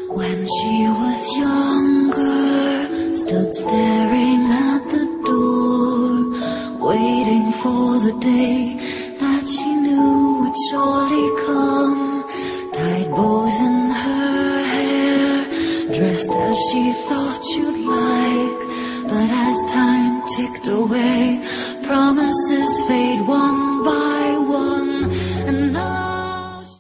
When she was younger, stood staring at the door, waiting for the day that she knew would surely come. Tied bows in her hair, dressed as she thought she'd like. But as time ticked away, promises fade one by one, and now